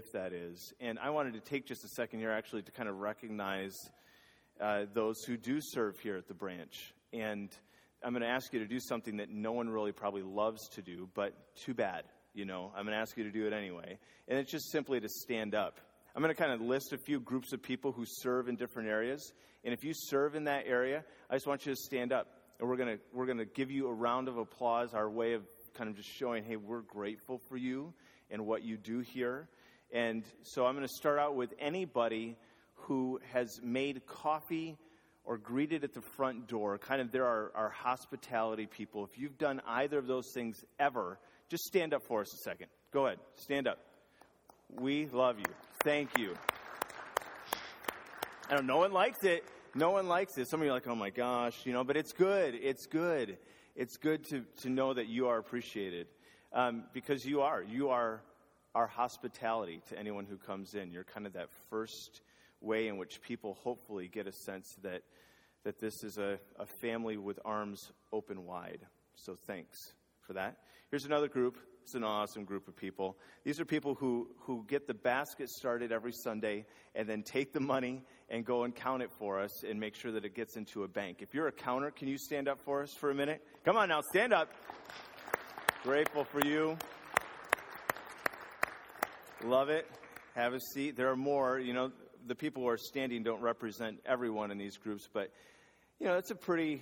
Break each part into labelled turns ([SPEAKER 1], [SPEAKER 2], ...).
[SPEAKER 1] gift that is. And I wanted to take just a second here actually to kind of recognize those who do serve here at the branch. And I'm going to ask you to do something that no one really probably loves to do, but too bad, I'm going to ask you to do it anyway. And it's just simply to stand up. I'm going to kind of list a few groups of people who serve in different areas. And if you serve in that area, I just want you to stand up. And we're going to give you a round of applause, our way of kind of just showing, hey, we're grateful for you and what you do here. And so I'm going to start out with anybody who has made coffee or greeted at the front door. Kind of, there are our hospitality people. If you've done either of those things ever, just stand up for us a second. Go ahead, stand up. We love you. Thank you. I know no one likes it. No one likes it. Some of you are like, oh my gosh, but it's good. It's good. It's good to know that you are appreciated because you are our hospitality to anyone who comes in. You're kind of that first way in which people hopefully get a sense that this is a family with arms open wide. So thanks for that. Here's another group. It's an awesome group of people. These are people who get the basket started every Sunday and then take the money and go and count it for us and make sure that it gets into a bank. If you're a counter, can you stand up for us for a minute? Come on now, stand up. Grateful for you. Love it. Have a seat. There are more. The people who are standing don't represent everyone in these groups, but, it's a pretty...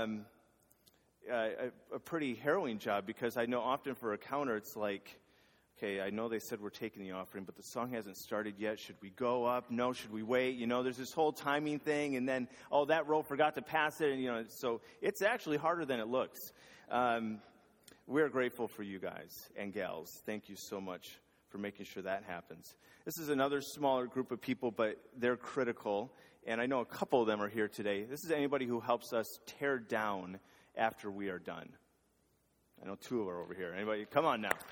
[SPEAKER 1] a pretty harrowing job because I know often for a counter it's like, okay, I know they said we're taking the offering, but the song hasn't started yet. Should we go up? No, should we wait? There's this whole timing thing, and then, that row forgot to pass it, and, so it's actually harder than it looks. We're grateful for you guys and gals. Thank you so much for making sure that happens. This is another smaller group of people, but they're critical, and I know a couple of them are here today. This is anybody who helps us tear down after we are done. I know two are over here. Anybody? Come on now.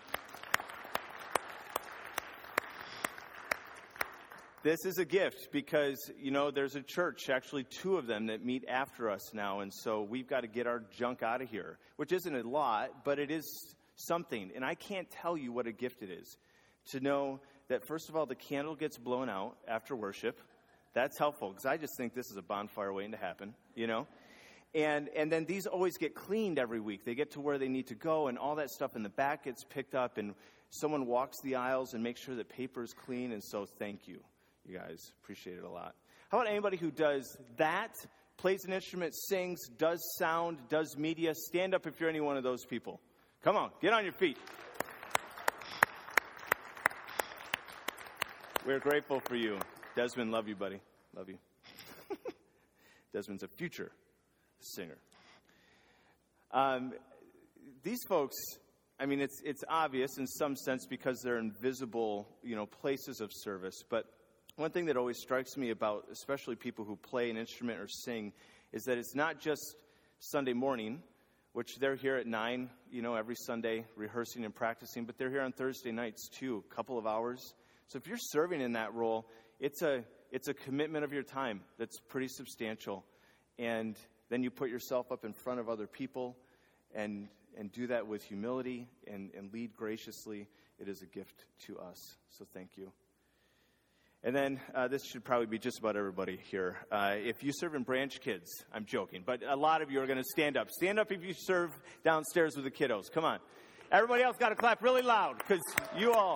[SPEAKER 1] This is a gift because, there's a church, actually two of them, that meet after us now. And so we've got to get our junk out of here, which isn't a lot, but it is something. And I can't tell you what a gift it is to know that, first of all, the candle gets blown out after worship. That's helpful because I just think this is a bonfire waiting to happen, And then these always get cleaned every week. They get to where they need to go, and all that stuff in the back gets picked up, and someone walks the aisles and makes sure that paper is clean, and so thank you. You guys appreciate it a lot. How about anybody who does that, plays an instrument, sings, does sound, does media? Stand up if you're any one of those people. Come on, get on your feet. We're grateful for you. Desmond, love you, buddy. Love you. Desmond's a future singer. These folks, it's obvious in some sense because they're invisible, places of service. But one thing that always strikes me about, especially people who play an instrument or sing, is that it's not just Sunday morning, which they're here at 9, every Sunday rehearsing and practicing, but they're here on Thursday nights too, a couple of hours. So if you're serving in that role, it's a commitment of your time that's pretty substantial. And then you put yourself up in front of other people and do that with humility and lead graciously. It is a gift to us. So thank you. And then this should probably be just about everybody here. If you serve in Branch Kids, I'm joking, but a lot of you are going to stand up. Stand up if you serve downstairs with the kiddos. Come on. Everybody else got to clap really loud because you all...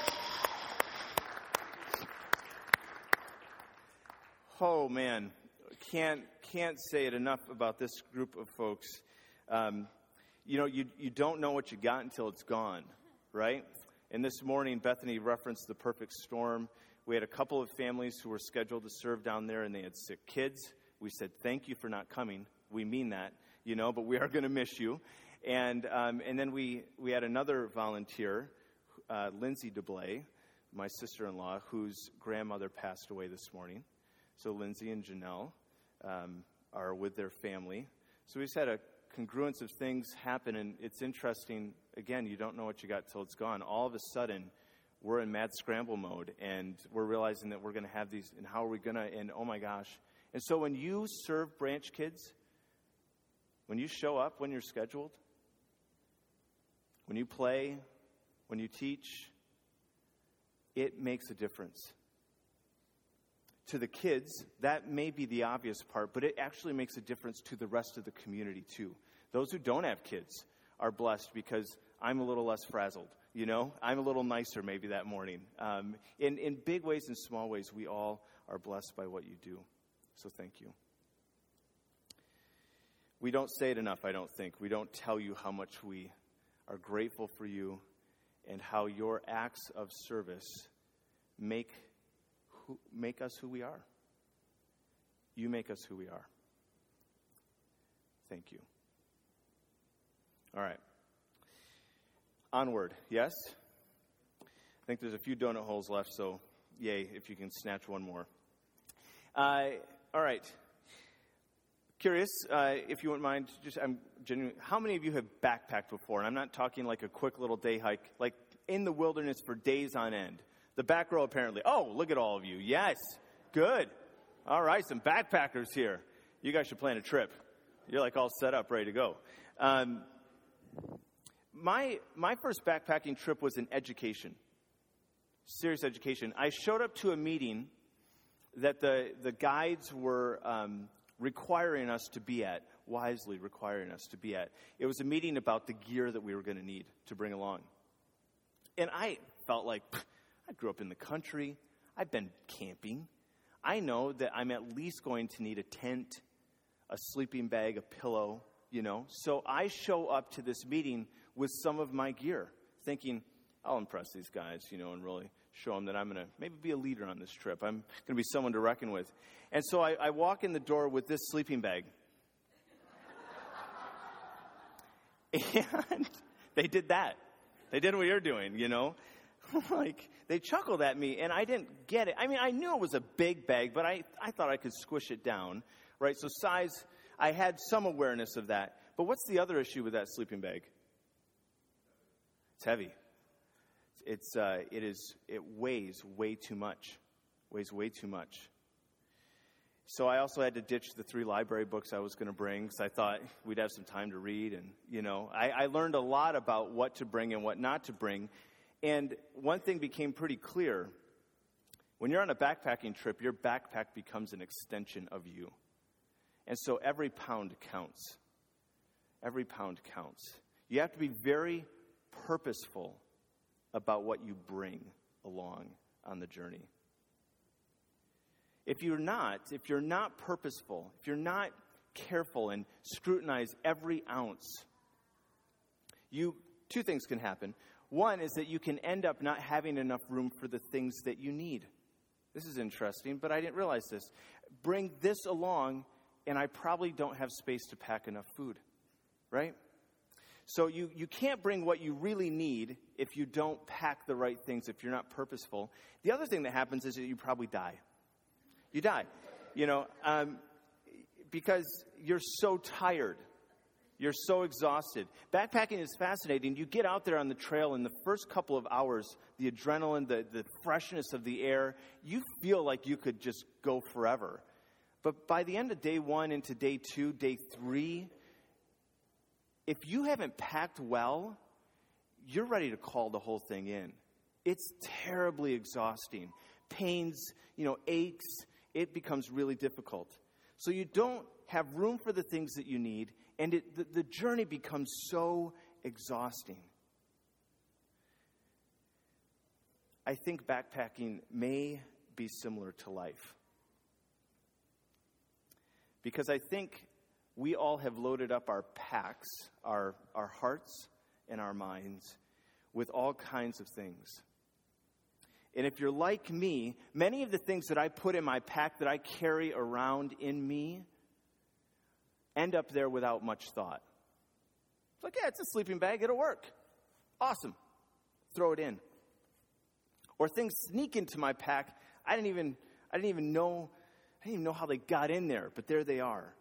[SPEAKER 1] Oh, man. Can't say it enough about this group of folks. You don't know what you got until it's gone, right? And this morning, Bethany referenced the perfect storm. We had a couple of families who were scheduled to serve down there, and they had sick kids. We said, thank you for not coming. We mean that, but we are going to miss you. And then we had another volunteer, Lindsay DeBlay, my sister-in-law, whose grandmother passed away this morning. So Lindsay and Janelle are with their family. So we just had a congruence of things happen, and it's interesting. Again, you don't know what you got till it's gone. All of a sudden, we're in mad scramble mode, and we're realizing that we're going to have these, and how are we going to, and oh my gosh. And so when you serve Branch Kids, when you show up when you're scheduled, when you play, when you teach, it makes a difference. To the kids, that may be the obvious part, but it actually makes a difference to the rest of the community too. Those who don't have kids are blessed because I'm a little less frazzled, you know? I'm a little nicer maybe that morning. In big ways and small ways, we all are blessed by what you do. So thank you. We don't say it enough, I don't think. We don't tell you how much we are grateful for you and how your acts of service make us who we are. You make us who we are. Thank you. All right. Onward, yes? I think there's a few donut holes left, so yay, if you can snatch one more. All right. Curious, if you wouldn't mind, I'm genuine. How many of you have backpacked before? And I'm not talking like a quick little day hike, like in the wilderness for days on end. The back row apparently. Oh, look at all of you. Yes, good. All right, some backpackers here. You guys should plan a trip. You're like all set up, ready to go. My first backpacking trip was in education, serious education. I showed up to a meeting that the guides were requiring us to be at, wisely requiring us to be at. It was a meeting about the gear that we were going to need to bring along. And I felt like, I grew up in the country. I've been camping. I know that I'm at least going to need a tent, a sleeping bag, a pillow, you know. So I show up to this meeting with some of my gear, thinking, I'll impress these guys, you know, and really show them that I'm going to maybe be a leader on this trip. I'm going to be someone to reckon with. And so I walk in the door with this sleeping bag. And they did that. They did what you're doing, you know. Like, they chuckled at me, and I didn't get it. I mean, I knew it was a big bag, but I thought I could squish it down, right? So size, I had some awareness of that. But what's the other issue with that sleeping bag? It's heavy. It weighs way too much. Weighs way too much. So I also had to ditch the 3 library books I was going to bring because I thought we'd have some time to read. And, you know, I learned a lot about what to bring and what not to bring. And one thing became pretty clear. When you're on a backpacking trip, your backpack becomes an extension of you. And so every pound counts. Every pound counts. You have to be very purposeful about what you bring along on the journey. If you're not purposeful, if you're not careful and scrutinize every ounce, two things can happen. One is that you can end up not having enough room for the things that you need. This is interesting, but I didn't realize this. Bring this along, and I probably don't have space to pack enough food, right? So you can't bring what you really need if you don't pack the right things, if you're not purposeful. The other thing that happens is that you probably die. You die, you know, because you're so tired. You're so exhausted. Backpacking is fascinating. You get out there on the trail in the first couple of hours, the adrenaline, the freshness of the air, you feel like you could just go forever. But by the end of day 1 into day 2, day 3, if you haven't packed well, you're ready to call the whole thing in. It's terribly exhausting. Pains, aches. It becomes really difficult. So you don't have room for the things that you need, and the journey becomes so exhausting. I think backpacking may be similar to life. Because I think we all have loaded up our packs, our hearts and our minds, with all kinds of things. And if you're like me, many of the things that I put in my pack that I carry around in me end up there without much thought. It's like, yeah, it's a sleeping bag. It'll work. Awesome. Throw it in. Or things sneak into my pack. I didn't even know how they got in there, but there they are.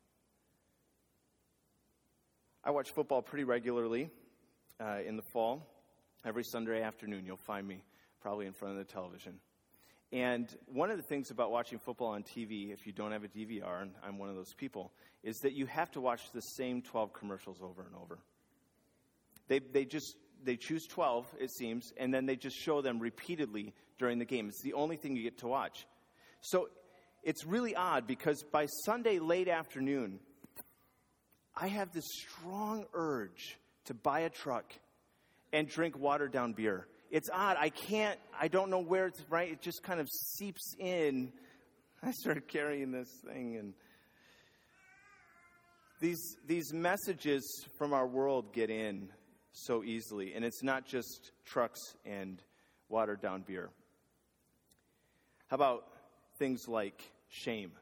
[SPEAKER 1] I watch football pretty regularly in the fall. Every Sunday afternoon, you'll find me probably in front of the television. And one of the things about watching football on TV, if you don't have a DVR, and I'm one of those people, is that you have to watch the same 12 commercials over and over. They choose 12, it seems, and then they just show them repeatedly during the game. It's the only thing you get to watch. So it's really odd because by Sunday late afternoon, I have this strong urge to buy a truck and drink watered down beer. It's odd. I don't know where it's right. It just kind of seeps in. I started carrying this thing, and these messages from our world get in so easily. And it's not just trucks and watered down beer. How about things like shame?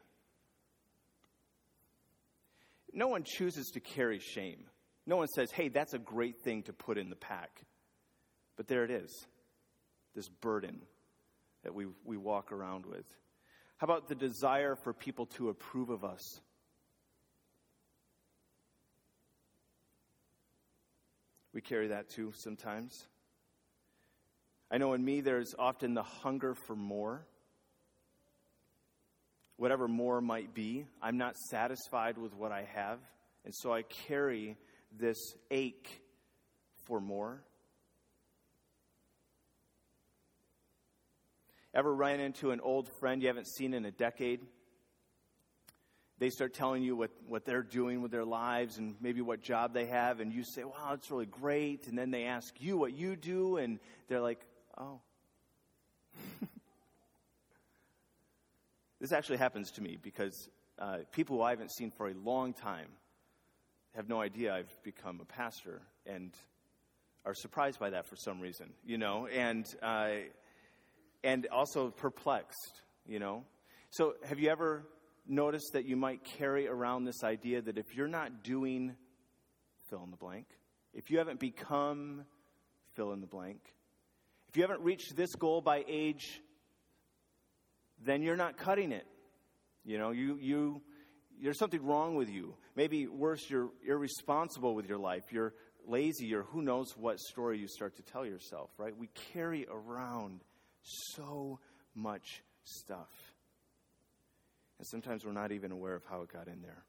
[SPEAKER 1] No one chooses to carry shame. No one says, hey, that's a great thing to put in the pack. But there it is, this burden that we walk around with. How about the desire for people to approve of us? We carry that too sometimes. I know in me there's often the hunger for more. Whatever more might be, I'm not satisfied with what I have. And so I carry this ache for more. Ever ran into an old friend you haven't seen in a decade? They start telling you what they're doing with their lives and maybe what job they have, and you say, wow, it's really great. And then they ask you what you do, and they're like, oh. This actually happens to me because people who I haven't seen for a long time have no idea I've become a pastor and are surprised by that for some reason, and also perplexed, So have you ever noticed that you might carry around this idea that if you're not doing fill in the blank, if you haven't become fill in the blank, if you haven't reached this goal by age, then you're not cutting it. There's something wrong with you. Maybe worse, you're irresponsible with your life. You're lazy, or who knows what story you start to tell yourself, right? We carry around so much stuff. And sometimes we're not even aware of how it got in there.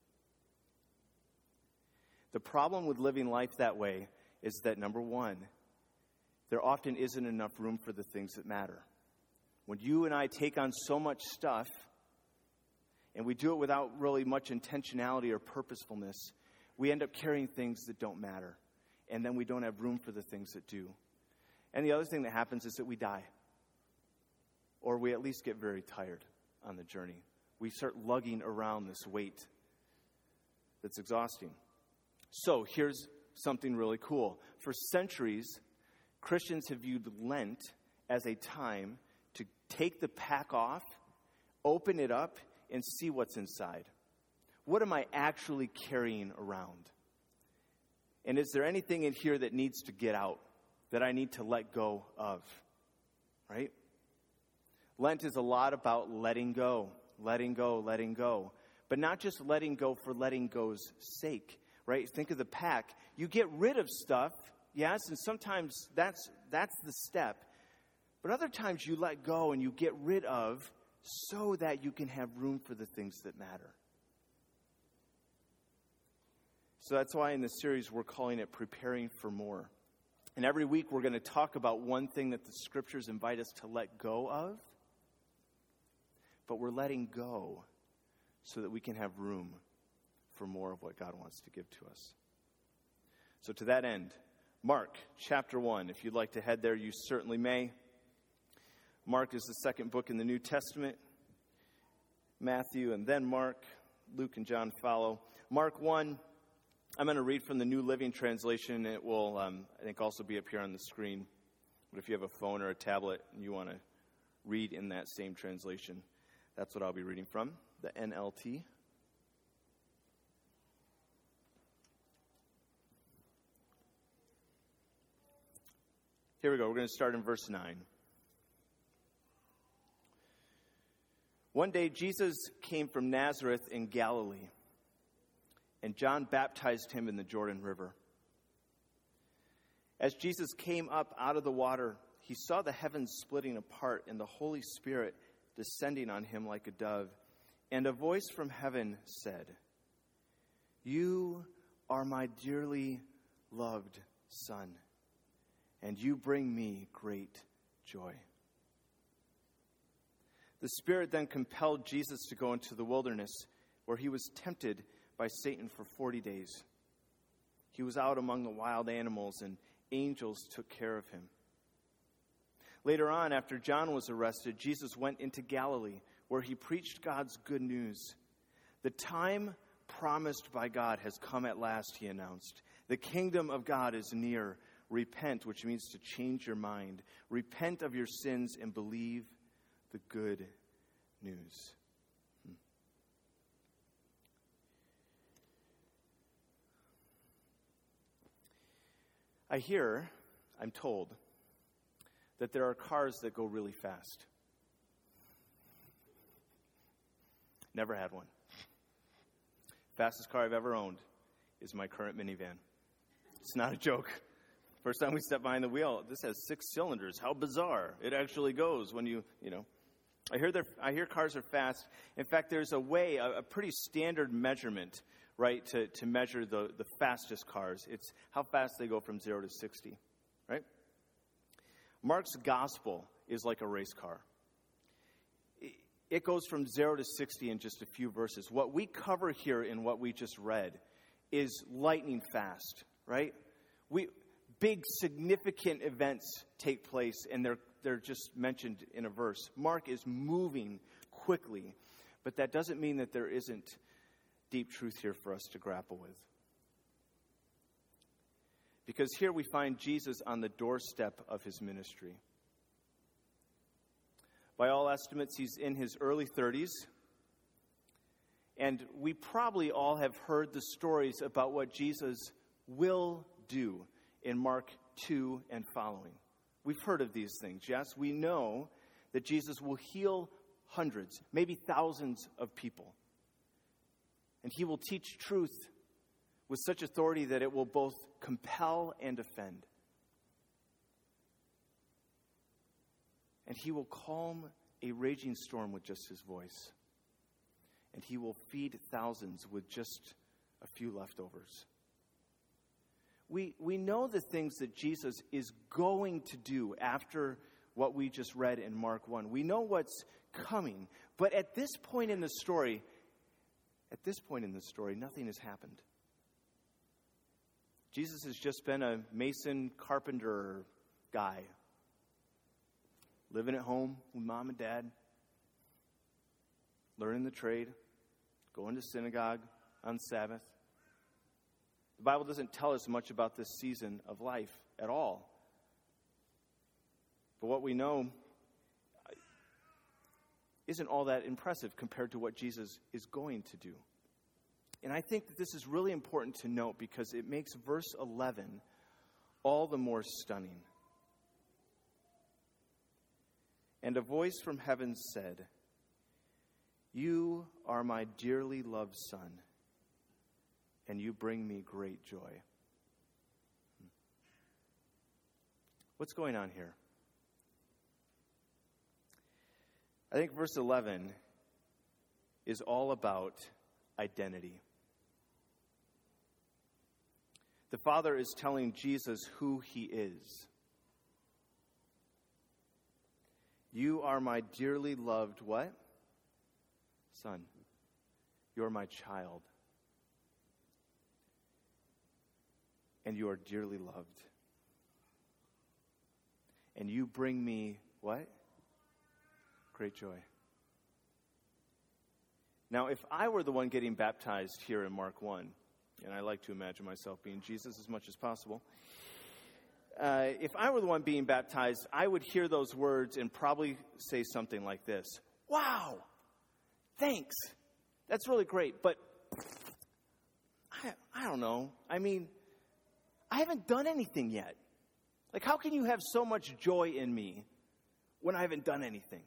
[SPEAKER 1] The problem with living life that way is that, number one, there often isn't enough room for the things that matter. When you and I take on so much stuff, and we do it without really much intentionality or purposefulness, we end up carrying things that don't matter. And then we don't have room for the things that do. And the other thing that happens is that we die. Or we at least get very tired on the journey. We start lugging around this weight that's exhausting. So here's something really cool. For centuries, Christians have viewed Lent as a time to take the pack off, open it up, and see what's inside. What am I actually carrying around? And is there anything in here that needs to get out, that I need to let go of? Right? Lent is a lot about letting go, letting go, letting go. But not just letting go for letting go's sake, right? Think of the pack. You get rid of stuff, yes, and sometimes that's the step. But other times you let go and you get rid of so that you can have room for the things that matter. So that's why in this series we're calling it Preparing for More. And every week we're going to talk about one thing that the scriptures invite us to let go of. But we're letting go so that we can have room for more of what God wants to give to us. So to that end, Mark chapter 1. If you'd like to head there, you certainly may. Mark is the second book in the New Testament. Matthew and then Mark. Luke and John follow. Mark 1, I'm going to read from the New Living Translation. It will, I think, also be up here on the screen. But if you have a phone or a tablet and you want to read in that same translation, that's what I'll be reading from, the NLT. Here we go. We're going to start in verse 9. One day, Jesus came from Nazareth in Galilee, and John baptized him in the Jordan River. As Jesus came up out of the water, he saw the heavens splitting apart and the Holy Spirit descending on him like a dove. And a voice from heaven said, "You are my dearly loved Son, and you bring me great joy." The Spirit then compelled Jesus to go into the wilderness, where he was tempted by Satan for 40 days. He was out among the wild animals, and angels took care of him. Later on, after John was arrested, Jesus went into Galilee, where he preached God's good news. The time promised by God has come at last, he announced. The kingdom of God is near. Repent, which means to change your mind. Repent of your sins and believe the good news. I'm told, that there are cars that go really fast. Never had one. Fastest car I've ever owned is my current minivan. It's not a joke. First time we stepped behind the wheel, this has 6 cylinders. How bizarre. It actually goes when you know. I hear cars are fast. In fact, there's a way, a pretty standard measurement, right, to measure the fastest cars. It's how fast they go from 0 to 60, right? Mark's gospel is like a race car. It goes from 0 to 60 in just a few verses. What we cover here in what we just read is lightning fast, right? Big, significant events take place, and they're just mentioned in a verse. Mark is moving quickly, but that doesn't mean that there isn't deep truth here for us to grapple with. Because here we find Jesus on the doorstep of his ministry. By all estimates, he's in his early 30s. And we probably all have heard the stories about what Jesus will do in Mark 2 and following. We've heard of these things, yes? We know that Jesus will heal hundreds, maybe thousands of people. And he will teach truth with such authority that it will both compel and offend. And he will calm a raging storm with just his voice. And he will feed thousands with just a few leftovers. We know the things that Jesus is going to do after what we just read in Mark 1. We know what's coming. But at this point in the story, nothing has happened. Jesus has just been a mason carpenter guy, living at home with mom and dad, learning the trade, going to synagogue on Sabbath. The Bible doesn't tell us much about this season of life at all. But what we know isn't all that impressive compared to what Jesus is going to do. And I think that this is really important to note because it makes verse 11 all the more stunning. And a voice from heaven said, "You are my dearly loved Son, and you bring me great joy." What's going on here? I think verse 11 is all about identity. The Father is telling Jesus who he is. You are my dearly loved what? Son. You're my child. And you are dearly loved. And you bring me what? Great joy. Now, if I were the one getting baptized here in Mark 1, and I like to imagine myself being Jesus as much as possible, if I were the one being baptized, I would hear those words and probably say something like this. Wow, thanks. That's really great, but I don't know. I mean, I haven't done anything yet. Like, how can you have so much joy in me when I haven't done anything?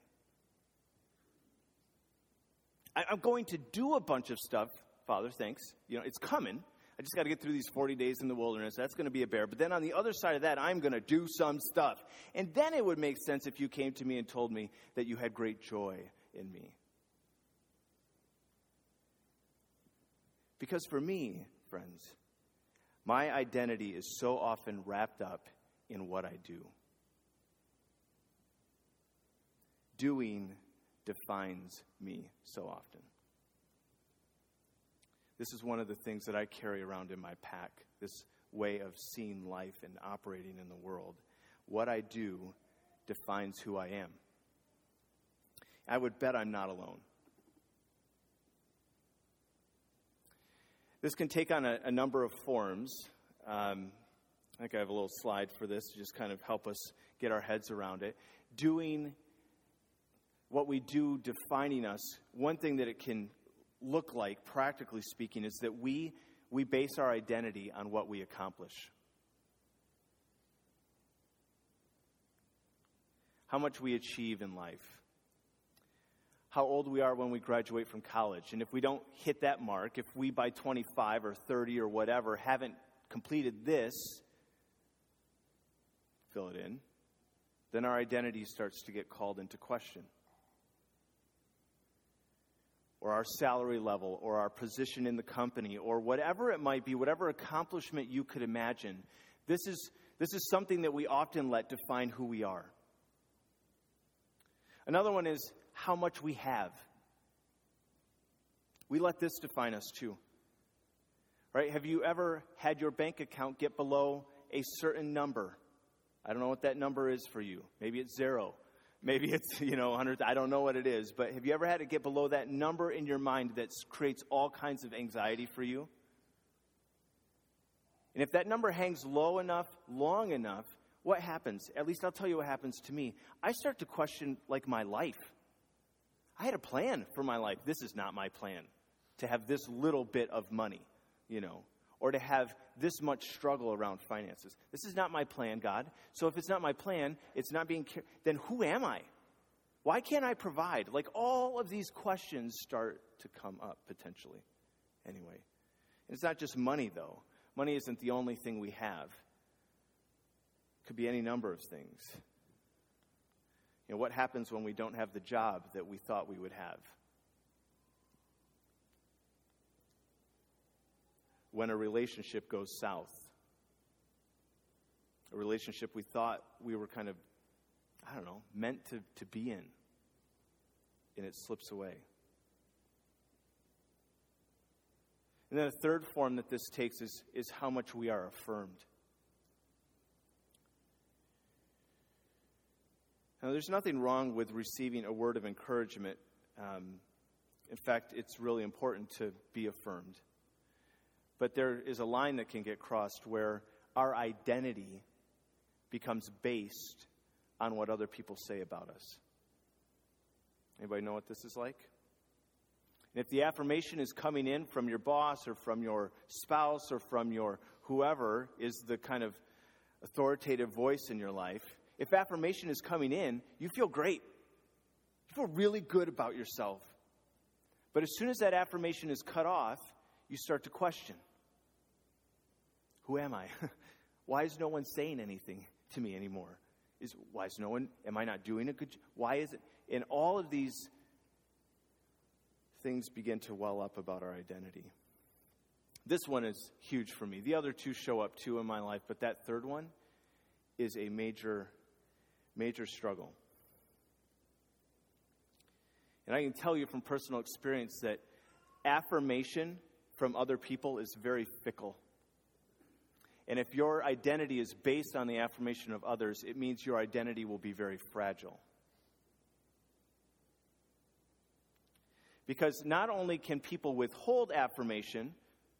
[SPEAKER 1] I'm going to do a bunch of stuff, Father, thanks. You know, it's coming. I just got to get through these 40 days in the wilderness. That's going to be a bear. But then on the other side of that, I'm going to do some stuff. And then it would make sense if you came to me and told me that you had great joy in me. Because for me, friends, my identity is so often wrapped up in what I do. Doing defines me so often. This is one of the things that I carry around in my pack, this way of seeing life and operating in the world. What I do defines who I am. I would bet I'm not alone. This can take on a number of forms. I think I have a little slide for this to just kind of help us get our heads around it. Doing what we do, defining us, one thing that it can look like, practically speaking, is that we base our identity on what we accomplish. How much we achieve in life. How old we are when we graduate from college. And if we don't hit that mark, if we by 25 or 30 or whatever haven't completed this, fill it in, then our identity starts to get called into question. Or our salary level, or our position in the company, or whatever it might be, whatever accomplishment you could imagine. This is something that we often let define who we are. Another one is how much we have. We let this define us too. Right? Have you ever had your bank account get below a certain number? I don't know what that number is for you. Maybe it's 0. Maybe it's, 100. I don't know what it is. But have you ever had it get below that number in your mind that creates all kinds of anxiety for you? And if that number hangs low enough, long enough, what happens? At least I'll tell you what happens to me. I start to question, my life. I had a plan for my life. This is not my plan, to have this little bit of money, or to have this much struggle around finances. This is not my plan, God. So if it's not my plan, it's not being then who am I? Why can't I provide? All of these questions start to come up potentially. Anyway, and it's not just money, though. Money isn't the only thing we have. It could be any number of things. What happens when we don't have the job that we thought we would have? When a relationship goes south. A relationship we thought we were kind of, meant to be in. And it slips away. And then a third form that this takes is how much we are affirmed. Now, there's nothing wrong with receiving a word of encouragement. In fact, it's really important to be affirmed. But there is a line that can get crossed where our identity becomes based on what other people say about us. Anybody know what this is like? And if the affirmation is coming in from your boss or from your spouse or from your whoever is the kind of authoritative voice in your life, if affirmation is coming in, you feel great. You feel really good about yourself. But as soon as that affirmation is cut off, you start to question. Who am I? Why is no one saying anything to me anymore? Am I not doing a good job? Why is it? And all of these things begin to well up about our identity. This one is huge for me. The other two show up too in my life, but that third one is a major struggle. And I can tell you from personal experience that affirmation from other people is very fickle. And if your identity is based on the affirmation of others, it means your identity will be very fragile. Because not only can people withhold affirmation,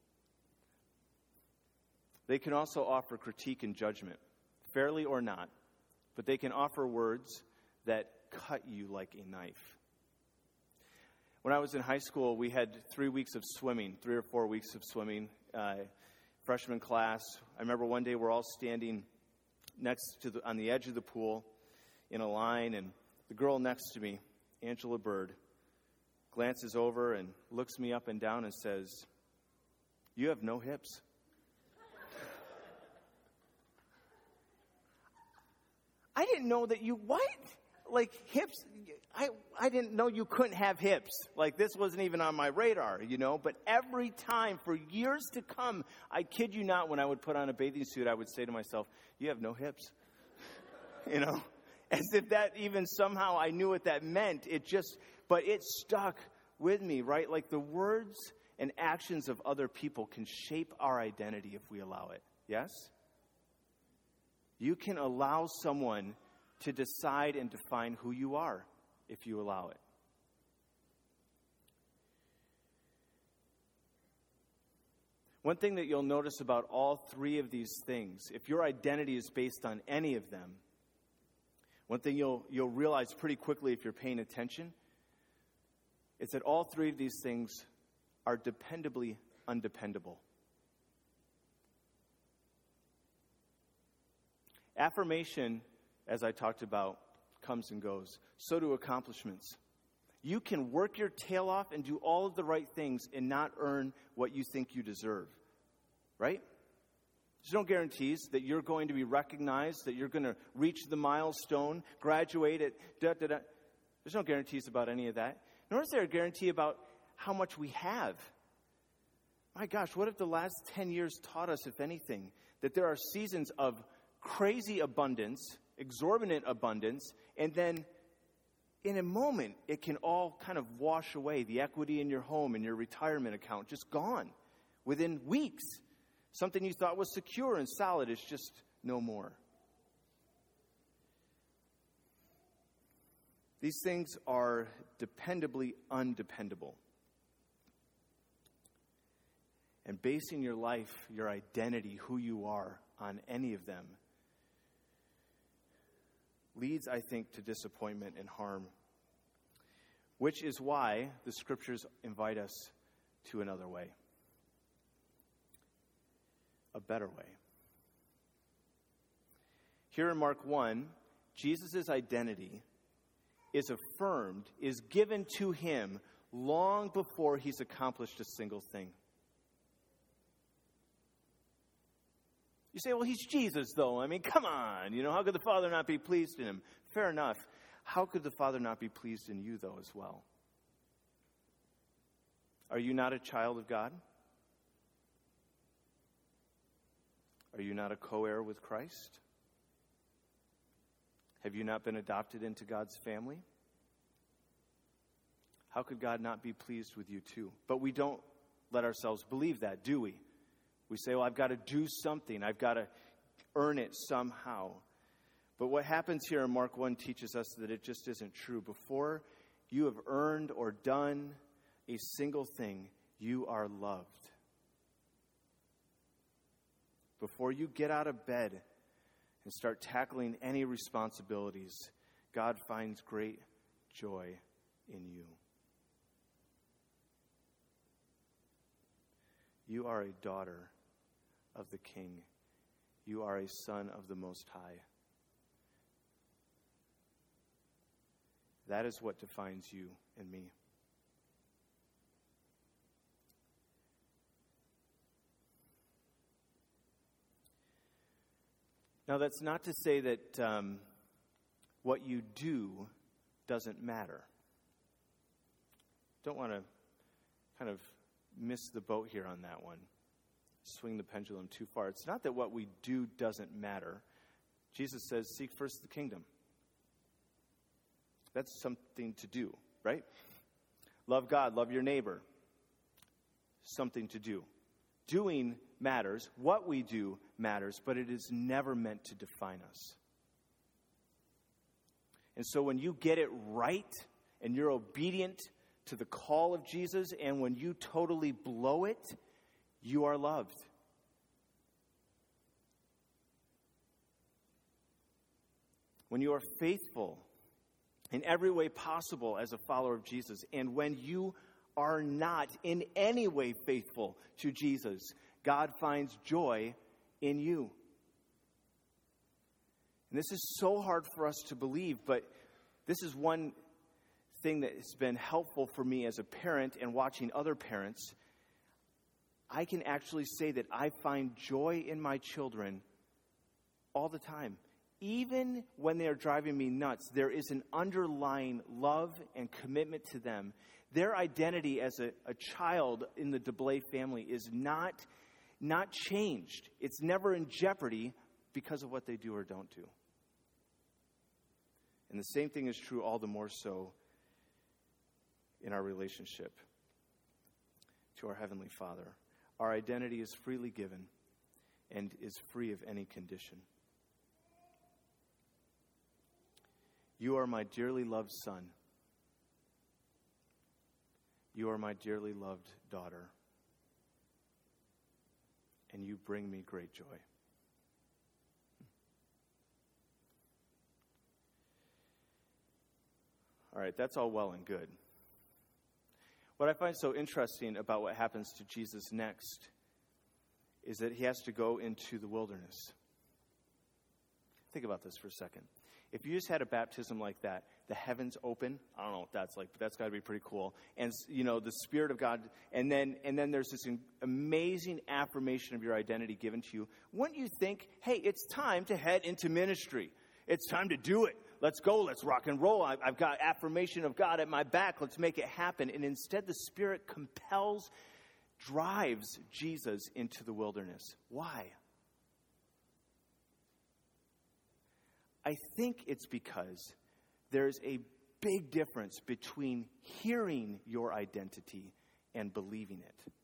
[SPEAKER 1] they can also offer critique and judgment, fairly or not. But they can offer words that cut you like a knife. When I was in high school, we had 3 weeks of swimming, 3 or 4 weeks of swimming, freshman class. I remember one day we're all standing on the edge of the pool in a line, and the girl next to me, Angela Bird, glances over and looks me up and down and says, "You have no hips." I didn't know that what? Hips? I didn't know you couldn't have hips. This wasn't even on my radar, But every time, for years to come, I kid you not, when I would put on a bathing suit, I would say to myself, "You have no hips." As if that even somehow I knew what that meant. But it stuck with me, right? Like the words and actions of other people can shape our identity if we allow it. Yes? You can allow someone to decide and define who you are if you allow it. One thing that you'll notice about all three of these things, if your identity is based on any of them, one thing you'll realize pretty quickly if you're paying attention is that all three of these things are dependably undependable. Affirmation, as I talked about, comes and goes. So do accomplishments. You can work your tail off and do all of the right things and not earn what you think you deserve. Right? There's no guarantees that you're going to be recognized, that you're going to reach the milestone, graduate at da-da-da. There's no guarantees about any of that. Nor is there a guarantee about how much we have. My gosh, what if the last 10 years taught us, if anything, that there are seasons of crazy abundance, exorbitant abundance, and then in a moment, it can all kind of wash away. The equity in your home and your retirement account, just gone within weeks. Something you thought was secure and solid is just no more. These things are dependably undependable. And basing your life, your identity, who you are, on any of them leads, I think, to disappointment and harm, which is why the Scriptures invite us to another way, a better way. Here in Mark 1, Jesus' identity is affirmed, is given to him long before he's accomplished a single thing. You say, well, he's Jesus, though. I mean, come on. How could the Father not be pleased in him? Fair enough. How could the Father not be pleased in you, though, as well? Are you not a child of God? Are you not a co-heir with Christ? Have you not been adopted into God's family? How could God not be pleased with you, too? But we don't let ourselves believe that, do we? We say, well, I've got to do something. I've got to earn it somehow. But what happens here in Mark 1 teaches us that it just isn't true. Before you have earned or done a single thing, you are loved. Before you get out of bed and start tackling any responsibilities, God finds great joy in you. You are a daughter of the King. You are a son of the Most High. That is what defines you and me. Now, that's not to say that what you do doesn't matter. Don't want to kind of miss the boat here on that one. Swing the pendulum too far. It's not that what we do doesn't matter. Jesus says, seek first the kingdom. That's something to do, right? Love God, love your neighbor. Something to do. Doing matters. What we do matters, but it is never meant to define us. And so when you get it right and you're obedient to the call of Jesus, and when you totally blow it, you are loved. When you are faithful in every way possible as a follower of Jesus, and when you are not in any way faithful to Jesus, God finds joy in you. And this is so hard for us to believe, but this is one thing that has been helpful for me as a parent and watching other parents. I can actually say that I find joy in my children all the time. Even when they are driving me nuts, there is an underlying love and commitment to them. Their identity as a child in the DeBlay family is not changed. It's never in jeopardy because of what they do or don't do. And the same thing is true all the more so in our relationship to our Heavenly Father. Our identity is freely given and is free of any condition. You are my dearly loved son. You are my dearly loved daughter. And you bring me great joy. All right, that's all well and good. What I find so interesting about what happens to Jesus next is that he has to go into the wilderness. Think about this for a second. If you just had a baptism like that, the heavens open, I don't know what that's like, but that's got to be pretty cool. And, the Spirit of God, and then there's this amazing affirmation of your identity given to you. Wouldn't you think, hey, it's time to head into ministry. It's time to do it. Let's go. Let's rock and roll. I've got affirmation of God at my back. Let's make it happen. And instead, the Spirit drives Jesus into the wilderness. Why? I think it's because there's a big difference between hearing your identity and believing it.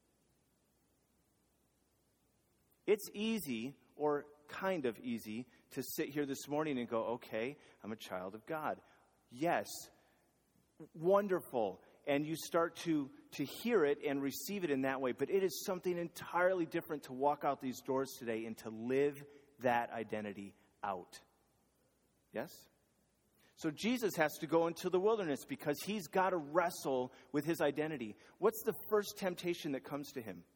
[SPEAKER 1] It's easy, or kind of easy, to sit here this morning and go, okay, I'm a child of God. Yes, wonderful. And you start to hear it and receive it in that way. But it is something entirely different to walk out these doors today and to live that identity out. Yes? So Jesus has to go into the wilderness because he's got to wrestle with his identity. What's the first temptation that comes to him?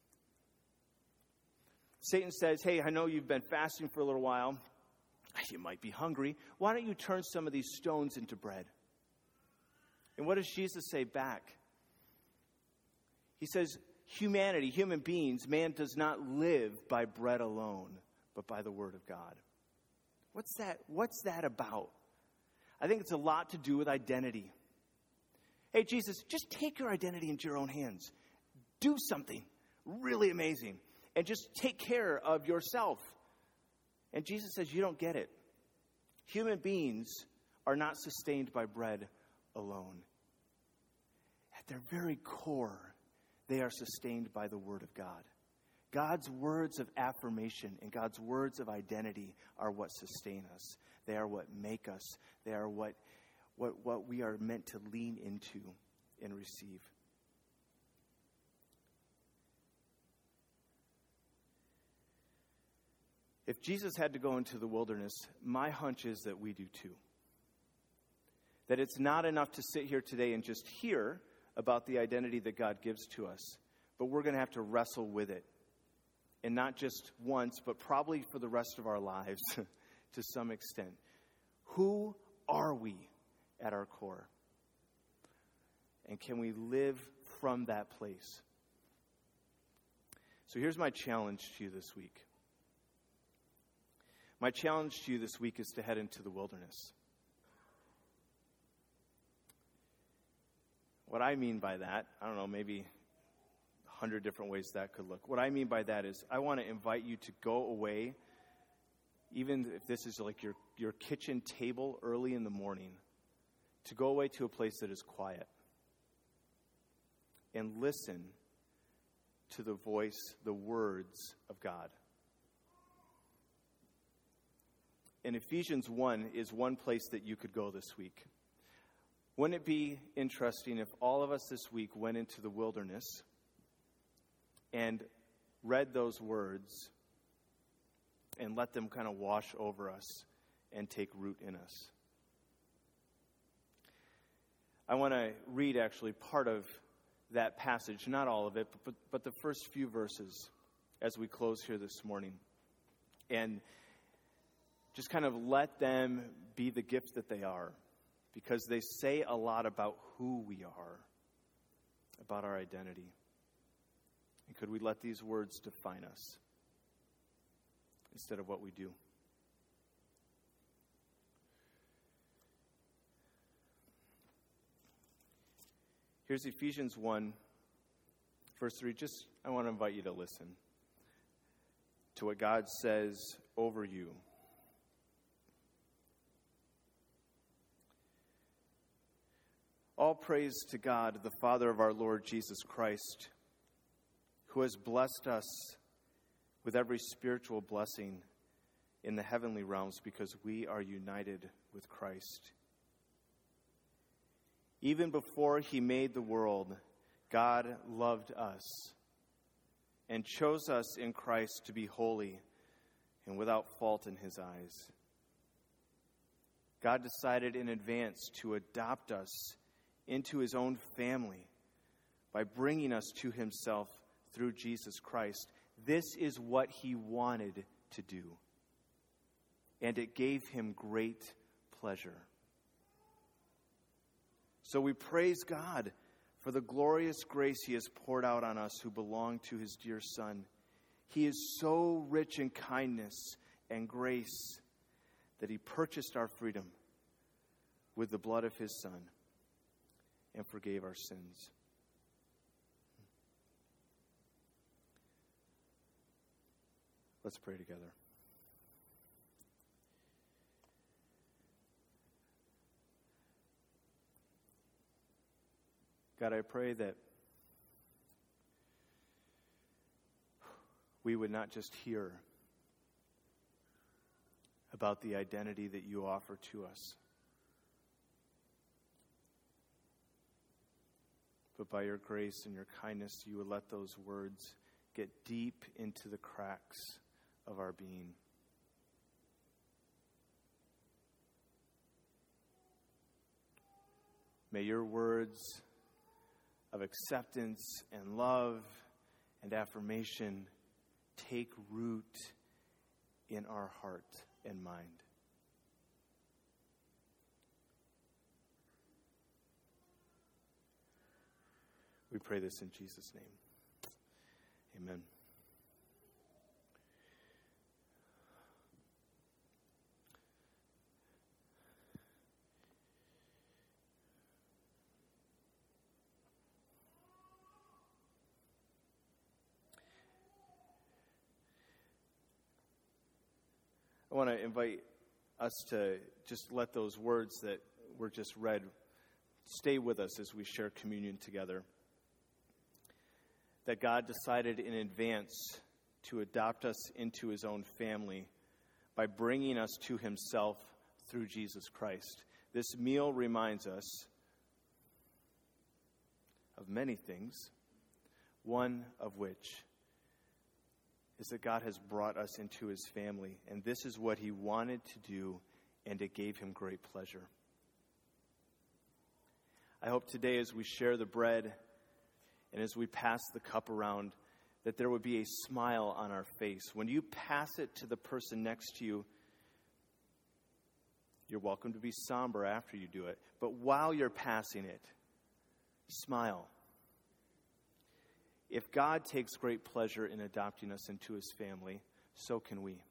[SPEAKER 1] Satan says, hey, I know you've been fasting for a little while. You might be hungry. Why don't you turn some of these stones into bread? And what does Jesus say back? He says, humanity, human beings, man does not live by bread alone, but by the word of God. What's that about? I think it's a lot to do with identity. Hey, Jesus, just take your identity into your own hands. Do something really amazing. And just take care of yourself. And Jesus says, you don't get it. Human beings are not sustained by bread alone. At their very core, they are sustained by the Word of God. God's words of affirmation and God's words of identity are what sustain us. They are what make us. They are what we are meant to lean into and receive. If Jesus had to go into the wilderness, my hunch is that we do too. That it's not enough to sit here today and just hear about the identity that God gives to us, but we're going to have to wrestle with it. And not just once, but probably for the rest of our lives to some extent. Who are we at our core? And can we live from that place? So here's my challenge to you this week. My challenge to you this week is to head into the wilderness. What I mean by that, I don't know, maybe 100 different ways that could look. What I mean by that is I want to invite you to go away, even if this is like your kitchen table early in the morning, to go away to a place that is quiet and listen to the voice, the words of God. And Ephesians 1 is one place that you could go this week. Wouldn't it be interesting if all of us this week went into the wilderness and read those words and let them kind of wash over us and take root in us? I want to read actually part of that passage, not all of it, but the first few verses as we close here this morning. And just kind of let them be the gift that they are, because they say a lot about who we are, about our identity. And could we let these words define us instead of what we do? Here's Ephesians 1, verse 3. I want to invite you to listen to what God says over you. All praise to God, the Father of our Lord Jesus Christ, who has blessed us with every spiritual blessing in the heavenly realms because we are united with Christ. Even before he made the world, God loved us and chose us in Christ to be holy and without fault in his eyes. God decided in advance to adopt us into his own family by bringing us to himself through Jesus Christ. This is what he wanted to do, and it gave him great pleasure. So we praise God for the glorious grace he has poured out on us who belong to his dear Son. He is so rich in kindness and grace that he purchased our freedom with the blood of his Son and forgave our sins. Let's pray together. God, I pray that we would not just hear about the identity that you offer to us, but by your grace and your kindness, you would let those words get deep into the cracks of our being. May your words of acceptance and love and affirmation take root in our heart and mind. We pray this in Jesus' name. Amen. I want to invite us to just let those words that were just read stay with us as we share communion together. That God decided in advance to adopt us into his own family by bringing us to himself through Jesus Christ. This meal reminds us of many things, one of which is that God has brought us into his family, and this is what he wanted to do, and it gave him great pleasure. I hope today as we share the bread and as we pass the cup around, that there would be a smile on our face. When you pass it to the person next to you, you're welcome to be somber after you do it, but while you're passing it, smile. If God takes great pleasure in adopting us into his family, so can we.